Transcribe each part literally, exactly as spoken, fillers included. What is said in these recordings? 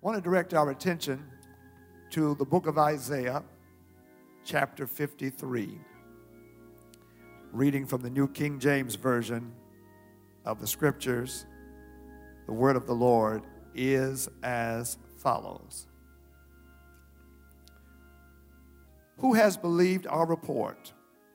want to direct our attention to the book of Isaiah, chapter fifty-three, reading from the New King James Version of the Scriptures. The word of the Lord is as follows. Who has believed our report,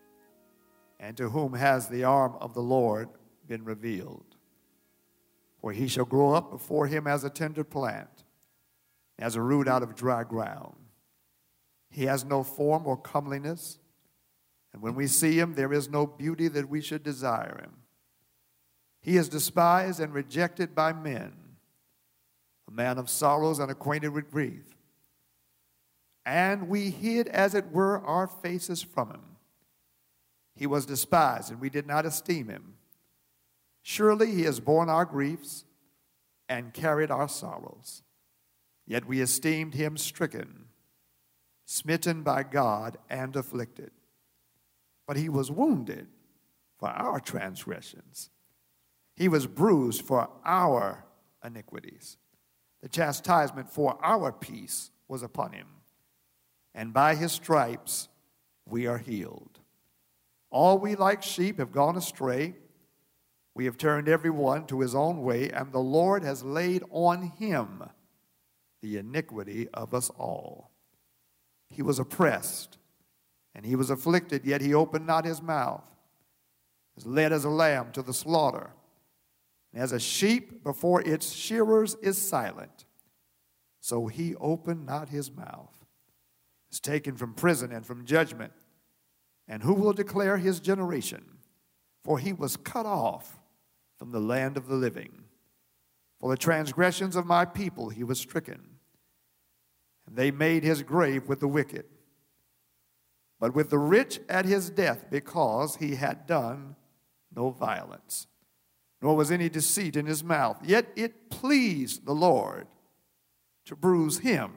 and to whom has the arm of the Lord been revealed? For he shall grow up before him as a tender plant, as a root out of dry ground. He has no form or comeliness, and when we see him, there is no beauty that we should desire him. He is despised and rejected by men, a man of sorrows and acquainted with grief. And we hid, as it were, our faces from him. He was despised, and we did not esteem him. Surely he has borne our griefs and carried our sorrows. Yet we esteemed him stricken, smitten by God, and afflicted. But he was wounded for our transgressions. He was bruised for our iniquities. The chastisement for our peace was upon him, and by his stripes we are healed. All we like sheep have gone astray. We have turned every one to his own way, and the Lord has laid on him the iniquity of us all. He was oppressed, and he was afflicted, yet he opened not his mouth. He was led as a lamb to the slaughter, and as a sheep before its shearers is silent, so he opened not his mouth. He was taken from prison and from judgment. And who will declare his generation? For he was cut off from the land of the living. For the transgressions of my people he was stricken, and they made his grave with the wicked, but with the rich at his death, because he had done no violence, nor was any deceit in his mouth. Yet it pleased the Lord to bruise him.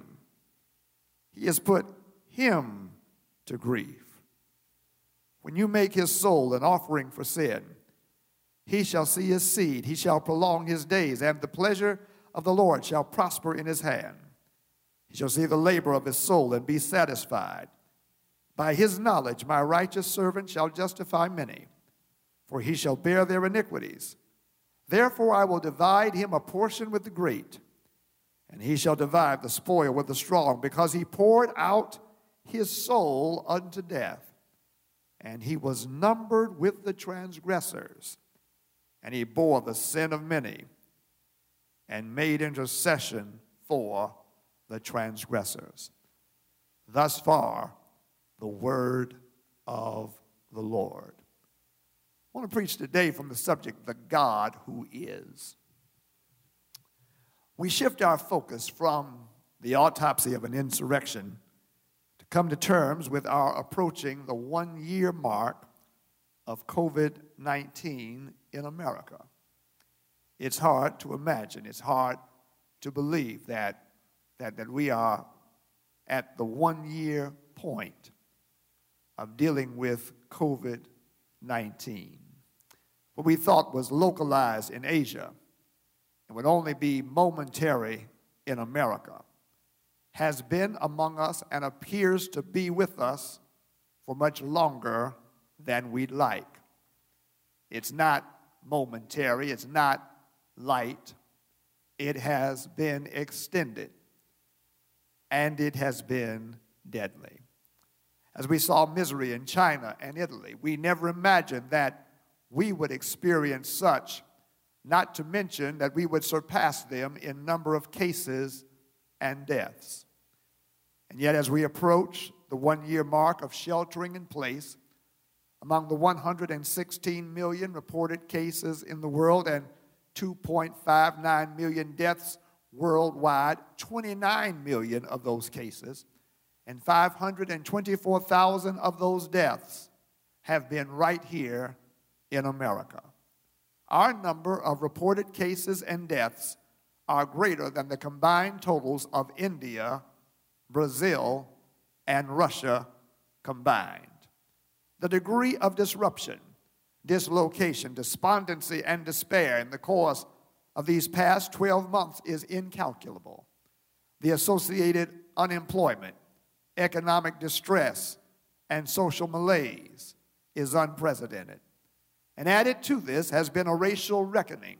He has put him to grief. When you make his soul an offering for sin, he shall see his seed, he shall prolong his days, and the pleasure of the Lord shall prosper in his hand. He shall see the labor of his soul and be satisfied. By his knowledge my righteous servant shall justify many, for he shall bear their iniquities. Therefore I will divide him a portion with the great, and he shall divide the spoil with the strong, because he poured out his soul unto death. And he was numbered with the transgressors, and he bore the sin of many, and made intercession for the transgressors. Thus far, the word of the Lord. I want to preach today from the subject, the God who is. We shift our focus from the autopsy of an insurrection to come to terms with our approaching the one-year mark of covid nineteen in America. It's hard to imagine, it's hard to believe that, that, that we are at the one-year point of dealing with covid nineteen. What we thought was localized in Asia and would only be momentary in America has been among us and appears to be with us for much longer than we'd like. It's not momentary, it's not light. It has been extended, and it has been deadly. As we saw misery in China and Italy, we never imagined that we would experience such, not to mention that we would surpass them in number of cases and deaths. And yet, as we approach the one-year mark of sheltering in place, among the one hundred sixteen million reported cases in the world and two point five nine million deaths worldwide, twenty-nine million of those cases and five hundred twenty-four thousand of those deaths have been right here in America. Our number of reported cases and deaths are greater than the combined totals of India, Brazil, and Russia combined. The degree of disruption, dislocation, despondency, and despair in the course of these past twelve months is incalculable. The associated unemployment, economic distress, and social malaise is unprecedented. And added to this has been a racial reckoning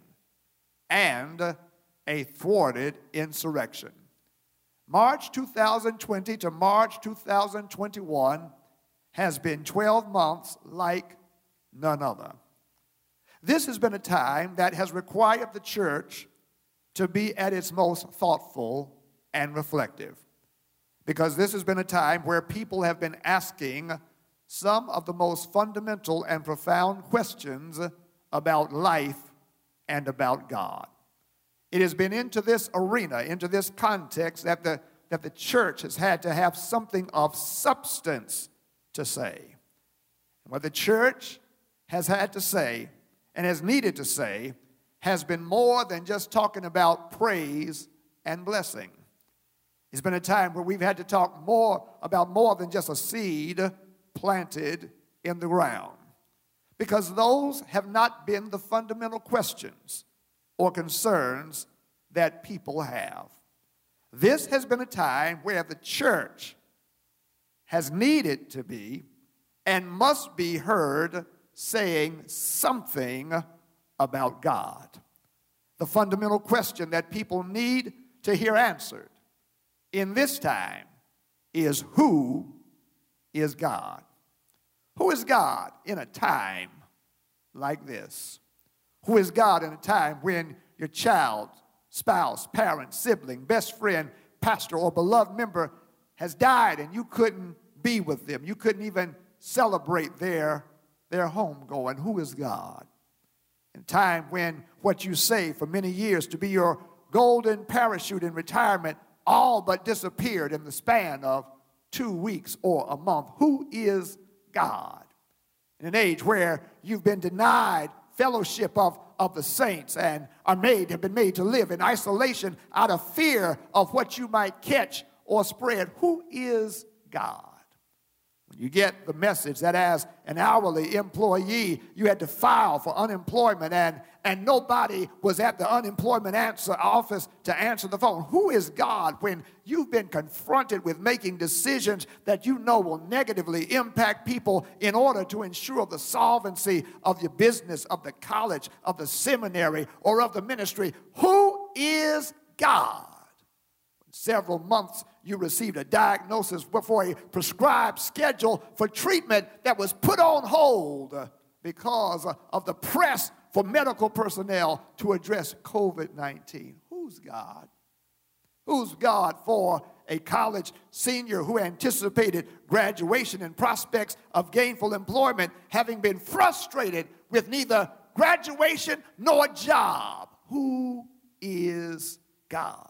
and a thwarted insurrection. March two thousand twenty to March two thousand twenty-one has been twelve months like none other. This has been a time that has required the church to be at its most thoughtful and reflective, because this has been a time where people have been asking some of the most fundamental and profound questions about life and about God. It has been into this arena, into this context, that the, that the church has had to have something of substance to say. And what the church has had to say and has needed to say has been more than just talking about praise and blessing. It's been a time where we've had to talk more about more than just a seed planted in the ground, because those have not been the fundamental questions or concerns that people have. This has been a time where the church has needed to be and must be heard saying something about God. The fundamental question that people need to hear answered in this time is, who is God? Who is God in a time like this? Who is God in a time when your child, spouse, parent, sibling, best friend, pastor, or beloved member has died and you couldn't be with them? You couldn't even celebrate their, their homegoing. Who is God? In a time when what you say for many years to be your golden parachute in retirement all but disappeared in the span of two weeks or a month. Who is God? In an age where you've been denied fellowship of, of the saints and are made, have been made to live in isolation out of fear of what you might catch or spread. Who is God? When you get the message that as an hourly employee, you had to file for unemployment and, and nobody was at the unemployment answer office to answer the phone. Who is God when you've been confronted with making decisions that you know will negatively impact people in order to ensure the solvency of your business, of the college, of the seminary, or of the ministry? Who is God? Several months you received a diagnosis for a prescribed schedule for treatment that was put on hold because of the press for medical personnel to address COVID nineteen. Who's God? Who's God for a college senior who anticipated graduation and prospects of gainful employment, having been frustrated with neither graduation nor a job? Who is God?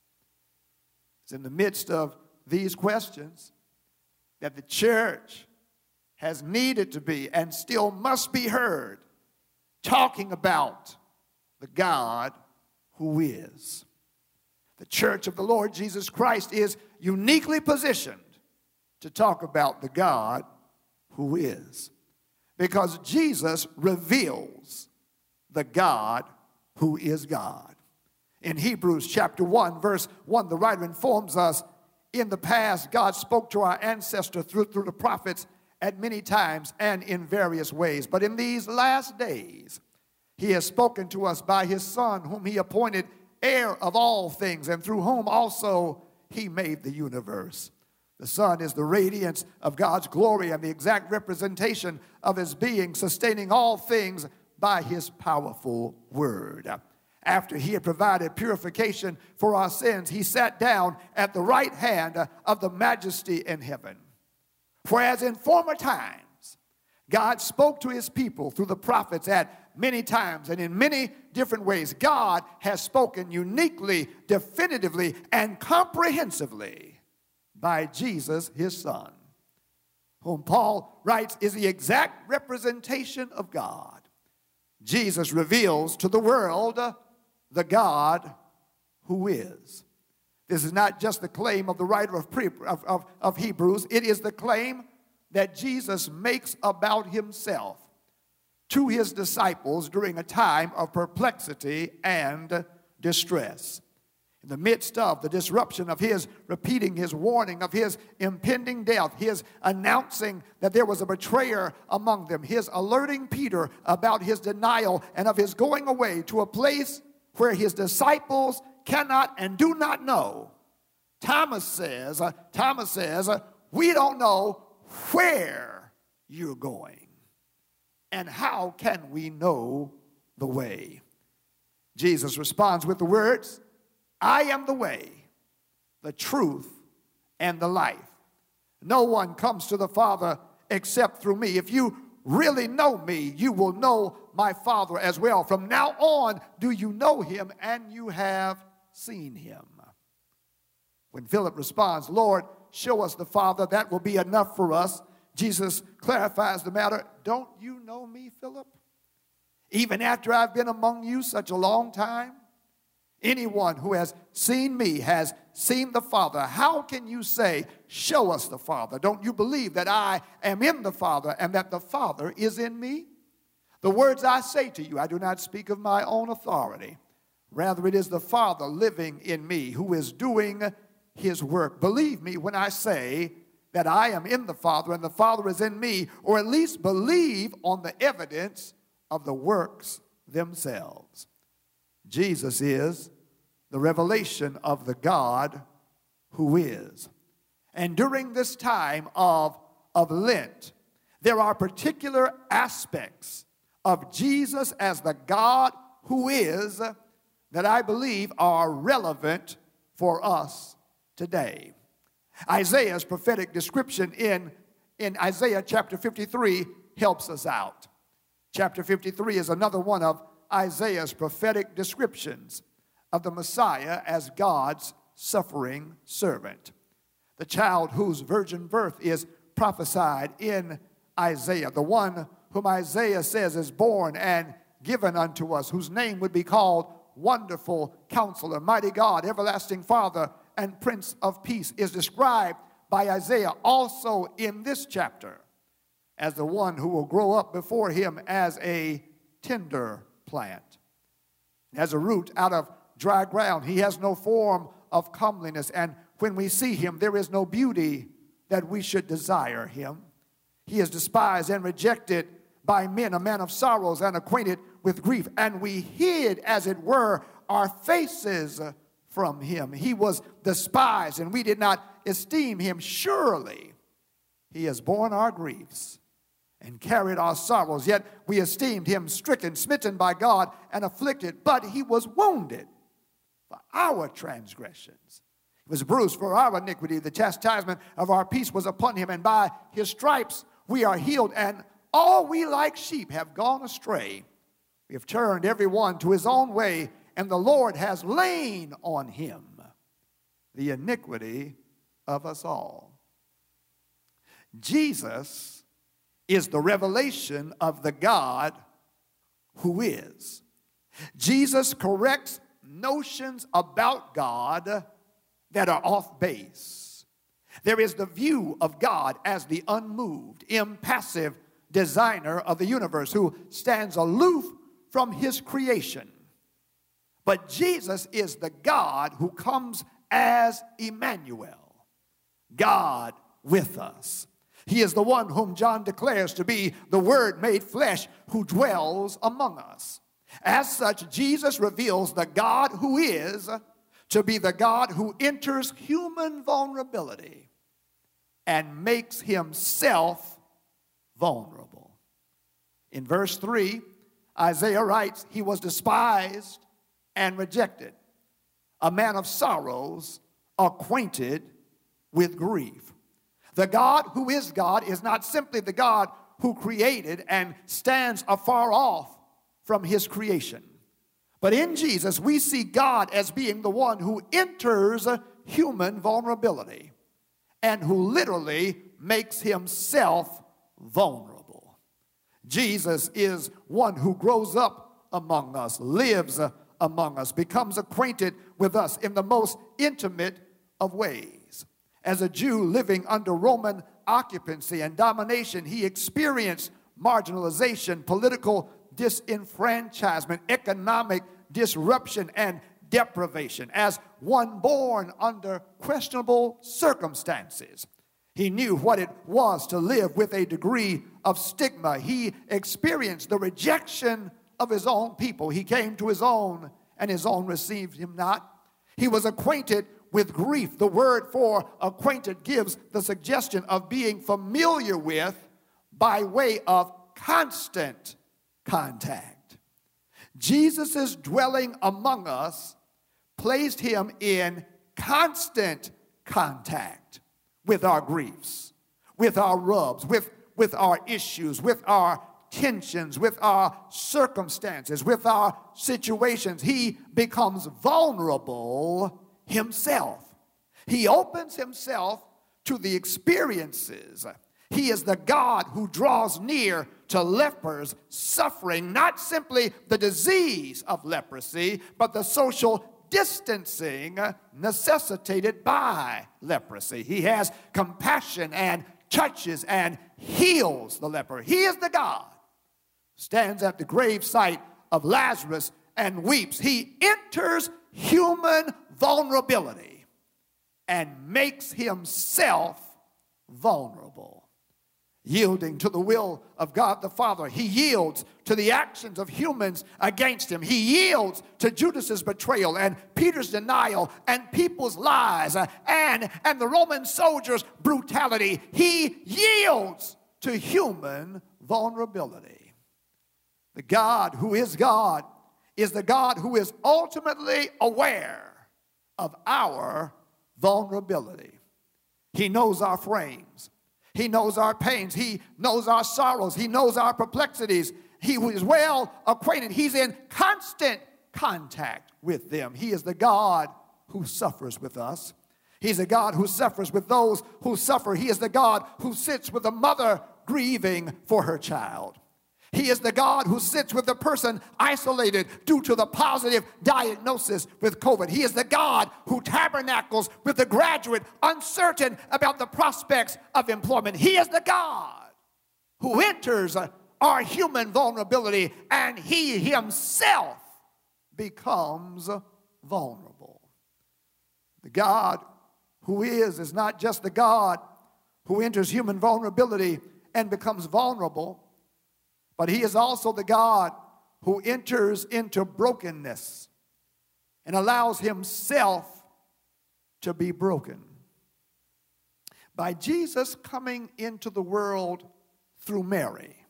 It's in the midst of these questions that the church has needed to be and still must be heard talking about the God who is. The church of the Lord Jesus Christ is uniquely positioned to talk about the God who is, because Jesus reveals the God who is God. In Hebrews chapter one, verse one, the writer informs us, in the past, God spoke to our ancestors through, through the prophets at many times and in various ways. But in these last days, he has spoken to us by his Son, whom he appointed heir of all things, and through whom also he made the universe. The Son is the radiance of God's glory and the exact representation of his being, sustaining all things by his powerful word. After he had provided purification for our sins, he sat down at the right hand of the majesty in heaven. For as in former times, God spoke to his people through the prophets at many times and in many different ways, God has spoken uniquely, definitively, and comprehensively by Jesus, his Son, whom Paul writes is the exact representation of God. Jesus reveals to the world the God who is. This is not just the claim of the writer of, pre, of, of, of Hebrews. It is the claim that Jesus makes about himself to his disciples during a time of perplexity and distress. In the midst of the disruption of his repeating his warning of his impending death, his announcing that there was a betrayer among them, his alerting Peter about his denial and of his going away to a place where his disciples cannot and do not know, Thomas says, uh, Thomas says, uh, we don't know where you're going, and how can we know the way? Jesus responds with the words, I am the way, the truth, and the life. No one comes to the Father except through me. If you really know me, you will know my Father as well. From now on, do you know him, and you have seen him. When Philip responds, Lord, show us the Father, that will be enough for us, Jesus clarifies the matter. Don't you know me, Philip? Even after I've been among you such a long time? Anyone who has seen me has seen the Father. How can you say, show us the Father? Don't you believe that I am in the Father and that the Father is in me? The words I say to you, I do not speak of my own authority. Rather, it is the Father living in me who is doing his work. Believe me when I say that I am in the Father and the Father is in me, or at least believe on the evidence of the works themselves. Jesus is the revelation of the God who is. And during this time of, of Lent, there are particular aspects of Jesus as the God who is that I believe are relevant for us today. Isaiah's prophetic description in, in Isaiah chapter fifty-three helps us out. Chapter fifty-three is another one of Isaiah's prophetic descriptions of the Messiah as God's suffering servant. The child whose virgin birth is prophesied in Isaiah, the one whom Isaiah says is born and given unto us, whose name would be called Wonderful Counselor, Mighty God, Everlasting Father, and Prince of Peace, is described by Isaiah also in this chapter as the one who will grow up before him as a tender plant. As a root out of dry ground, he has no form of comeliness, and when we see him, there is no beauty that we should desire him. He is despised and rejected by men, a man of sorrows and acquainted with grief, and we hid, as it were, our faces from him. He was despised, and we did not esteem him. Surely he has borne our griefs and carried our sorrows, yet we esteemed him stricken, smitten by God, and afflicted. But he was wounded for our transgressions. He was bruised for our iniquity. The chastisement of our peace was upon him, and by his stripes we are healed. And all we like sheep have gone astray. We have turned every one to his own way, and the Lord has laid on him the iniquity of us all. Jesus is the revelation of the God who is. Jesus corrects notions about God that are off base. There is the view of God as the unmoved, impassive designer of the universe who stands aloof from his creation. But Jesus is the God who comes as Emmanuel, God with us. He is the one whom John declares to be the Word made flesh who dwells among us. As such, Jesus reveals the God who is to be the God who enters human vulnerability and makes himself vulnerable. In verse three, Isaiah writes, he was despised and rejected, a man of sorrows, acquainted with grief. The God who is God is not simply the God who created and stands afar off from his creation. But in Jesus, we see God as being the one who enters human vulnerability and who literally makes himself vulnerable. Jesus is one who grows up among us, lives among us, becomes acquainted with us in the most intimate of ways. As a Jew living under Roman occupancy and domination, he experienced marginalization, political disenfranchisement, economic disruption, and deprivation, as one born under questionable circumstances. He knew what it was to live with a degree of stigma. He experienced the rejection of his own people. He came to his own, and his own received him not. He was acquainted with grief. The word for acquainted gives the suggestion of being familiar with by way of constant contact. Jesus' dwelling among us placed him in constant contact with our griefs, with our rubs, with, with our issues, with our tensions, with our circumstances, with our situations. He becomes vulnerable himself. He opens himself to the experiences. He is the God who draws near to lepers suffering not simply the disease of leprosy, but the social distancing necessitated by leprosy. He has compassion and touches and heals the leper. He is the God who stands at the gravesite of Lazarus and weeps. He enters human vulnerability and makes himself vulnerable. Yielding to the will of God the Father, he yields to the actions of humans against him. He yields to Judas's betrayal and Peter's denial and people's lies uh, and, and the Roman soldiers' brutality. He yields to human vulnerability. The God who is God is the God who is ultimately aware of our vulnerability. He knows our frames. He knows our pains. He knows our sorrows. He knows our perplexities. He is well acquainted. He's in constant contact with them. He is the God who suffers with us. He's a God who suffers with those who suffer. He is the God who sits with a mother grieving for her child. He is the God who sits with the person isolated due to the positive diagnosis with COVID. He is the God who tabernacles with the graduate uncertain about the prospects of employment. He is the God who enters our human vulnerability, and he himself becomes vulnerable. The God who is is not just the God who enters human vulnerability and becomes vulnerable, but he is also the God who enters into brokenness and allows himself to be broken. By Jesus coming into the world through Mary,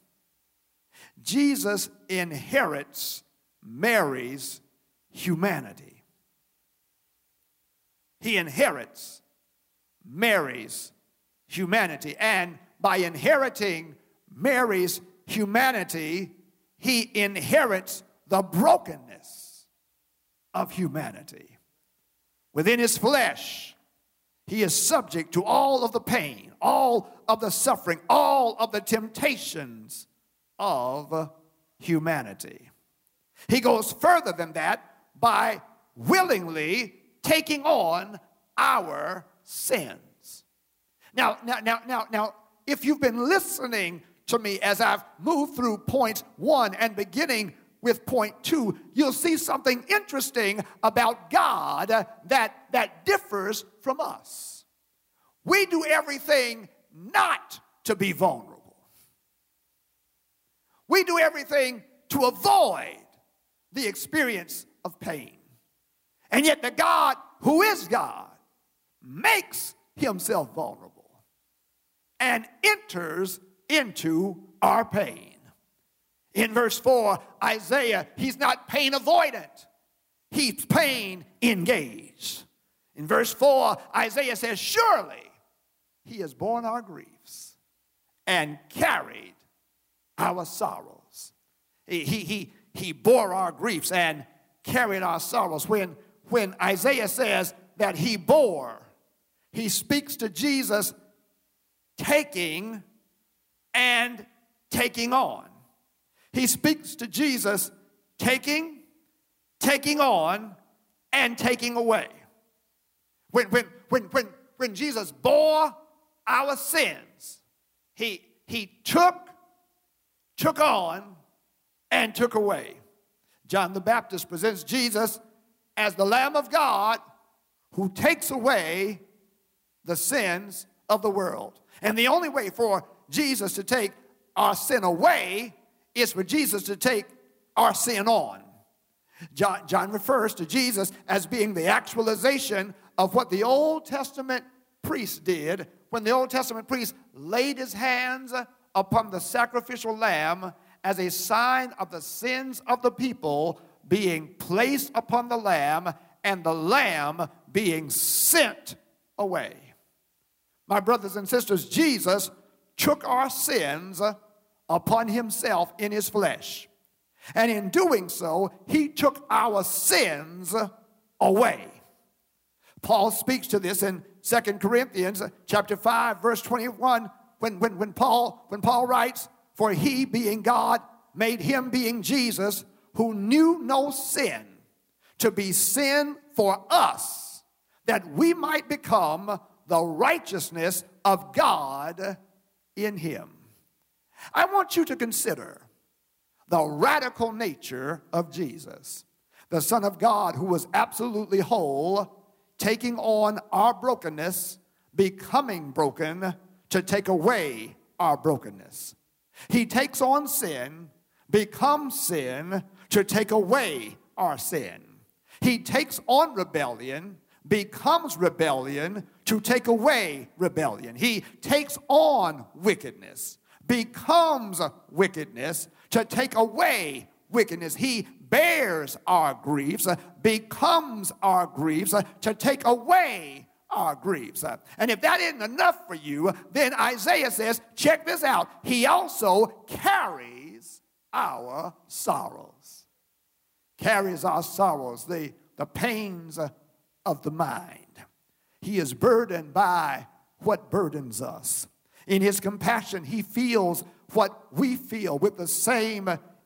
Jesus inherits Mary's humanity. He inherits Mary's humanity, and by inheriting Mary's humanity, he inherits the brokenness of humanity. Within his flesh, he is subject to all of the pain, all of the suffering, all of the temptations of humanity. He goes further than that by willingly taking on our sins. Now, now, now, now, now, if you've been listening to me as I've moved through points one and beginning with point two, you'll see something interesting about God that, that differs from us. We do everything not to be vulnerable. We do everything to avoid the experience of pain. And yet the God who is God makes himself vulnerable and enters into our pain. In verse four, Isaiah, he's not pain avoidant. He's pain engaged. In verse four, Isaiah says, surely he has borne our griefs and carried our sorrows. He, he, he, he bore our griefs and carried our sorrows. When, when Isaiah says that he bore, he speaks to Jesus taking and taking on. He speaks to Jesus taking, taking on, and taking away. When, when, when, when, when Jesus bore our sins, he, he took, took on, and took away. John the Baptist presents Jesus as the Lamb of God who takes away the sins of the world. And the only way for Jesus to take our sin away is for Jesus to take our sin on. John, John refers to Jesus as being the actualization of what the Old Testament priest did when the Old Testament priest laid his hands upon the sacrificial lamb as a sign of the sins of the people being placed upon the lamb and the lamb being sent away. My brothers and sisters, Jesus took our sins upon himself in his flesh. And in doing so, he took our sins away. Paul speaks to this in Second Corinthians chapter five, verse twenty-one, when, when, when, Paul, when Paul writes, "For he, being God, made him, being Jesus, who knew no sin, to be sin for us, that we might become the righteousness of God in him." I want you to consider the radical nature of Jesus, the Son of God who was absolutely whole, taking on our brokenness, becoming broken to take away our brokenness. He takes on sin, becomes sin to take away our sin. He takes on rebellion, becomes rebellion to take away rebellion. He takes on wickedness, becomes wickedness to take away wickedness. He bears our griefs, becomes our griefs to take away our griefs. And if that isn't enough for you, then Isaiah says, check this out, he also carries our sorrows. Carries our sorrows, the, the pains of the mind. He is burdened by what burdens us. In his compassion, he feels what we feel with the same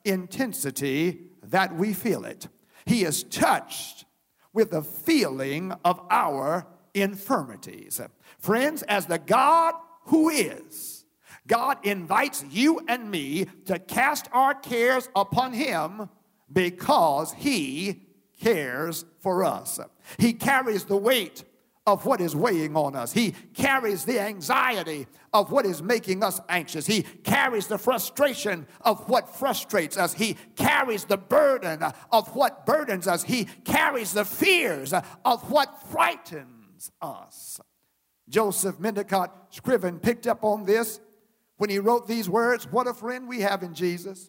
intensity that we feel it. He is touched with the feeling of our infirmities. Friends, as the God who is, God invites you and me to cast our cares upon him because he cares for us. He carries the weight of what is weighing on us. He carries the anxiety of what is making us anxious. He carries the frustration of what frustrates us. He carries the burden of what burdens us. He carries the fears of what frightens us. Joseph Mendicott Scriven picked up on this when he wrote these words, "What a friend we have in Jesus.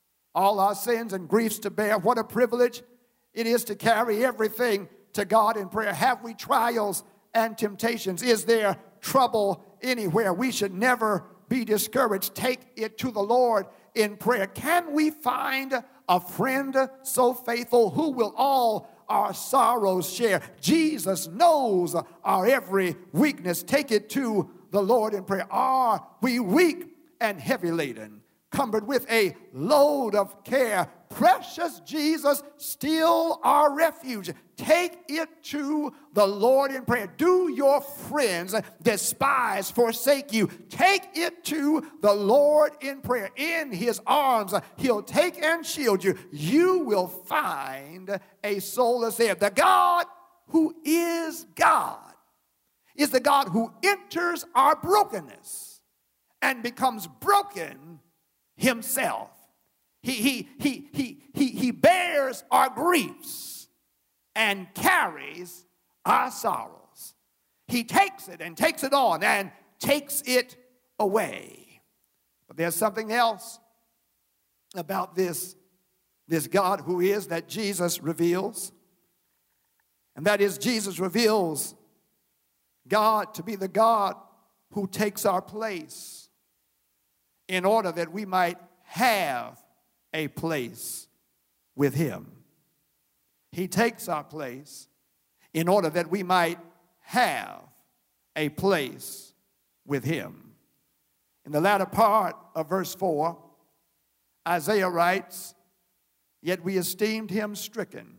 All our sins and griefs to bear. What a privilege it is to carry everything to God in prayer. Have we trials and temptations? Is there trouble anywhere? We should never be discouraged. Take it to the Lord in prayer. Can we find a friend so faithful who will all our sorrows share? Jesus knows our every weakness. Take it to the Lord in prayer. Are we weak and heavy laden, cumbered with a load of care? Precious Jesus, still our refuge. Take it to the Lord in prayer. Do your friends despise, forsake you? Take it to the Lord in prayer. In his arms, he'll take and shield you. You will find a solace there. The God who is God is the God who enters our brokenness and becomes broken himself. He, he, he, he, he, he bears our griefs and carries our sorrows. He takes it and takes it on and takes it away. But there's something else about this, this God who is that Jesus reveals. And that is, Jesus reveals God to be the God who takes our place in order that we might have a place with him. He takes our place in order that we might have a place with him. In the latter part of verse four, Isaiah writes, "Yet we esteemed him stricken,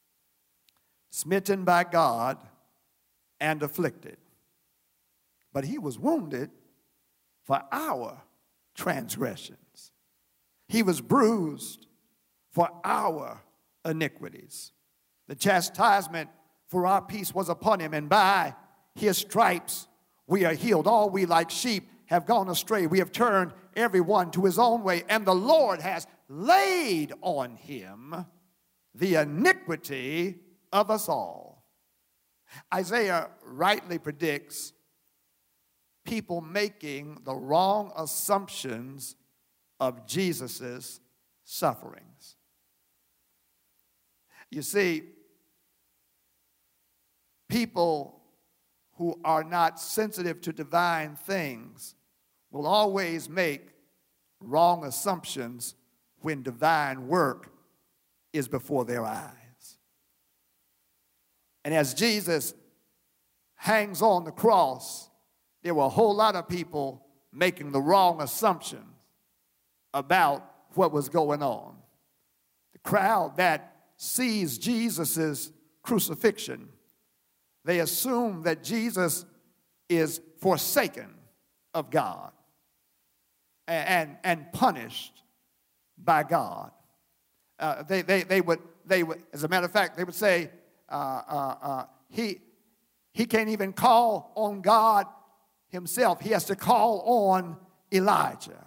smitten by God, and afflicted. But he was wounded for our transgressions. He was bruised for our iniquities. The chastisement for our peace was upon him, and by his stripes we are healed. All we like sheep have gone astray. We have turned everyone to his own way, and the Lord has laid on him the iniquity of us all. Isaiah rightly predicts people making the wrong assumptions of Jesus' sufferings. You see, people who are not sensitive to divine things will always make wrong assumptions when divine work is before their eyes. And as Jesus hangs on the cross, there were a whole lot of people making the wrong assumptions about what was going on. The crowd that sees Jesus' crucifixion, they assume that Jesus is forsaken of God and, and, and punished by God. Uh, they, they, they, would, they would, as a matter of fact, they would say, uh, uh, uh, he, he can't even call on God himself. He has to call on Elijah.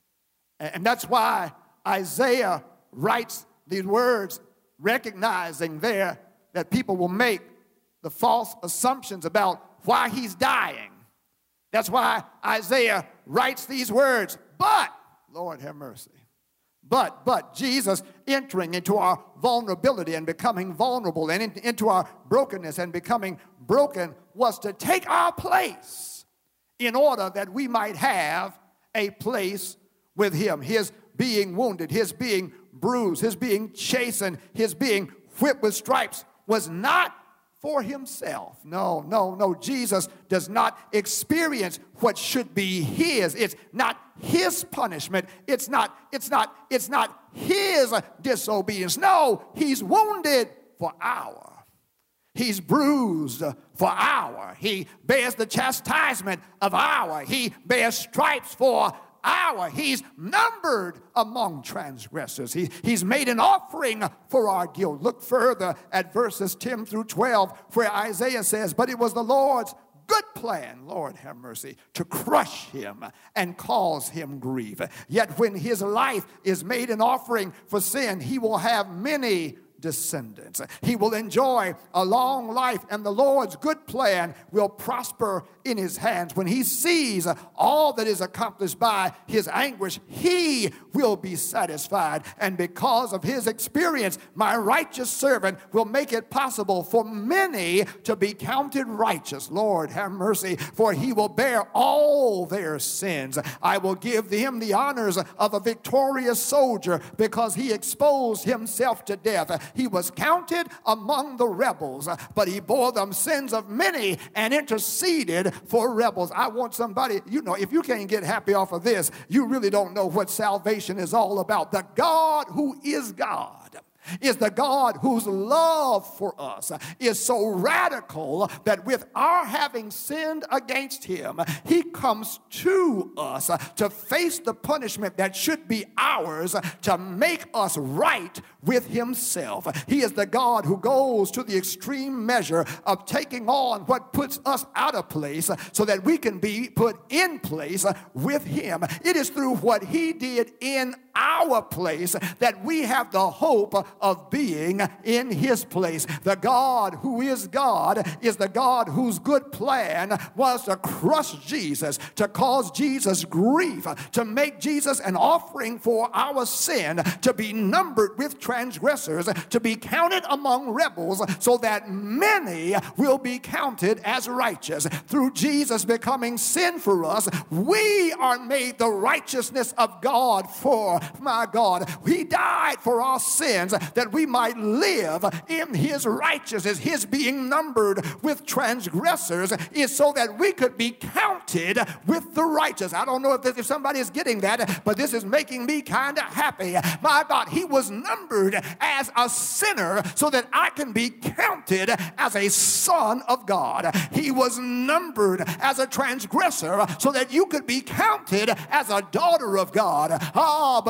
And, and that's why Isaiah writes these words, recognizing there that people will make the false assumptions about why he's dying. That's why Isaiah writes these words, but, Lord have mercy, but, but Jesus entering into our vulnerability and becoming vulnerable and in, into our brokenness and becoming broken was to take our place in order that we might have a place with him. His being wounded, his being bruised, his being chastened, his being whipped with stripes was not for himself. No, no, no. Jesus does not experience what should be his. It's not his punishment. It's not, it's not, it's not his disobedience. No, he's wounded for our. He's bruised for our. He bears the chastisement of our. He bears stripes for our. He's numbered among transgressors. He, he's made an offering for our guilt. Look further at verses ten through twelve, where Isaiah says, but it was the Lord's good plan, Lord have mercy, to crush him and cause him grief. Yet when his life is made an offering for sin, he will have many descendants. He will enjoy a long life, and the Lord's good plan will prosper in his hands. When he sees all that is accomplished by his anguish, he will be satisfied. And because of his experience, my righteous servant will make it possible for many to be counted righteous. Lord, have mercy, for he will bear all their sins. I will give him the honors of a victorious soldier because he exposed himself to death. He was counted among the rebels, but he bore the sins of many and interceded for rebels. I want somebody, you know, if you can't get happy off of this, you really don't know what salvation is all about. The God who is God is the God whose love for us is so radical that with our having sinned against him, he comes to us to face the punishment that should be ours to make us right with himself. He is the God who goes to the extreme measure of taking on what puts us out of place so that we can be put in place with him. It is through what he did in our place that we have the hope of being in his place. The God who is God is the God whose good plan was to crush Jesus, to cause Jesus grief, to make Jesus an offering for our sin, to be numbered with transgressors, to be counted among rebels, so that many will be counted as righteous. Through Jesus becoming sin for us, we are made the righteousness of God for my God. He died for our sins that we might live in his righteousness. His being numbered with transgressors is so that we could be counted with the righteous. I don't know if, this, if somebody is getting that, but this is making me kind of happy. My God, he was numbered as a sinner so that I can be counted as a son of God. He was numbered as a transgressor so that you could be counted as a daughter of God. Ah, but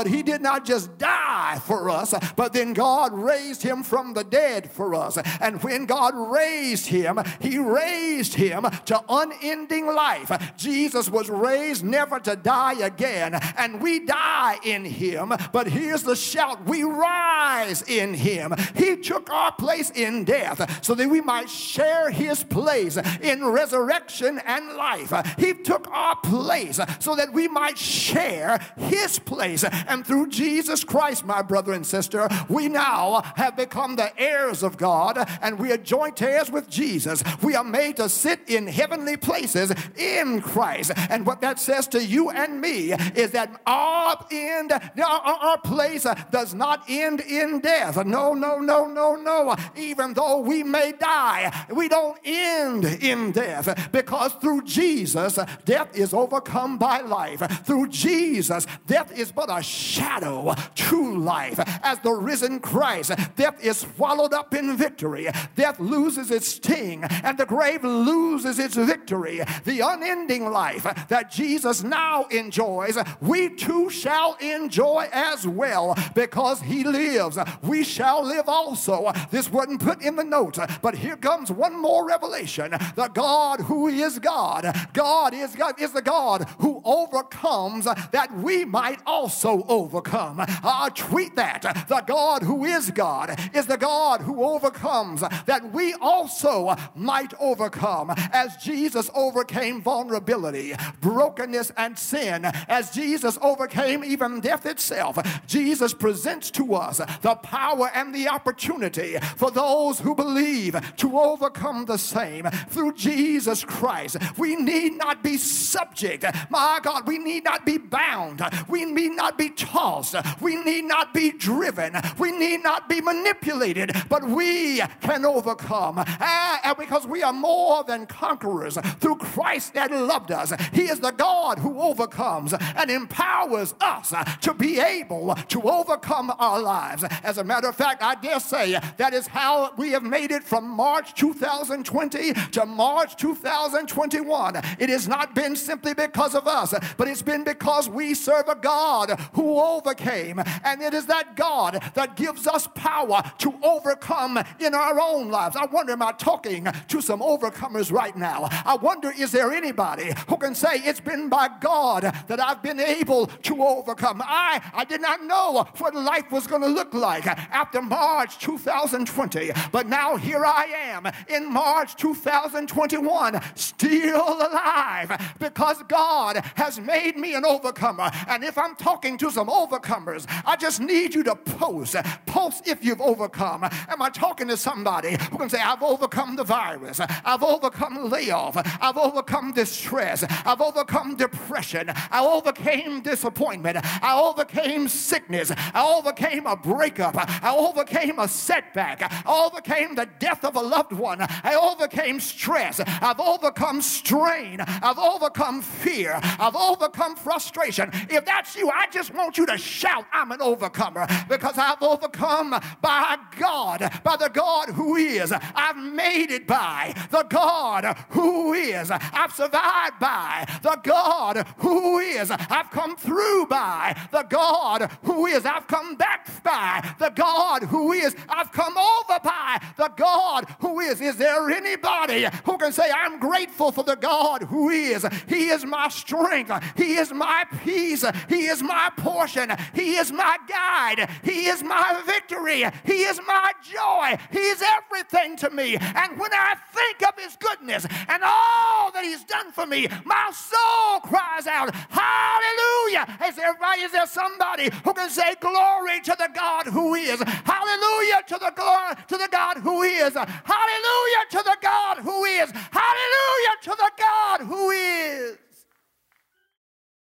but he did not just die for us, but then God raised him from the dead for us. And when God raised him, he raised him to unending life. Jesus was raised never to die again, and we die in him. But here's the shout: we rise in him. He took our place in death so that we might share his place in resurrection and life. He took our place so that we might share his place. And through Jesus Christ, my brother and sister, we now have become the heirs of God, and we are joint heirs with Jesus. We are made to sit in heavenly places in Christ. And what that says to you and me is that our end, our place does not end in death. No, no, no, no, no. Even though we may die, we don't end in death, because through Jesus, death is overcome by life. Through Jesus, death is but a shadow to life. As the risen Christ, death is swallowed up in victory. Death loses its sting, and the grave loses its victory. The unending life that Jesus now enjoys, we too shall enjoy as well, because he lives. We shall live also. This wasn't put in the notes, but here comes one more revelation. The God who is God, God is God is the God who overcomes that we might also overcome. Uh, tweet that. The God who is God is the God who overcomes that we also might overcome. As Jesus overcame vulnerability, brokenness, and sin, as Jesus overcame even death itself, Jesus presents to us the power and the opportunity for those who believe to overcome the same through Jesus Christ. We need not be subject. My God, we need not be bound. We need not be tossed. We need not be driven. We need not be manipulated, but we can overcome. And because we are more than conquerors through Christ that loved us. He is the God who overcomes and empowers us to be able to overcome our lives. As a matter of fact, I dare say that is how we have made it from March two thousand twenty to March two thousand twenty-one. It has not been simply because of us, but it's been because we serve a God who overcame. And it is that God that gives us power to overcome in our own lives. I wonder, am I talking to some overcomers right now? I wonder, is there anybody who can say, it's been by God that I've been able to overcome? I, I did not know what life was going to look like after March two thousand twenty, but now here I am in March two thousand twenty-one, still alive, because God has made me an overcomer. And if I'm talking to some overcomers, I just need you to post. Post if you've overcome. Am I talking to somebody who can say, I've overcome the virus, I've overcome layoff, I've overcome distress, I've overcome depression, I overcame disappointment, I overcame sickness, I overcame a breakup, I overcame a setback, I overcame the death of a loved one, I overcame stress, I've overcome strain, I've overcome fear, I've overcome frustration. If that's you, I just want you to shout, I'm an overcomer, because I've overcome by God, by the God who is. I've made it by the God who is. I've survived by the God who is. I've come through by the God who is. I've come back by the God who is. I've come over by the God who is. Is there anybody who can say, I'm grateful for the God who is? He is my strength. He is my peace. He is my portion. He is my guide. He is my victory. He is my joy. He is everything to me. And when I think of his goodness and all that he's done for me, my soul cries out, hallelujah. Is there, is there somebody who can say glory to the God who is? Hallelujah to the glory to the God who is. Hallelujah to the God who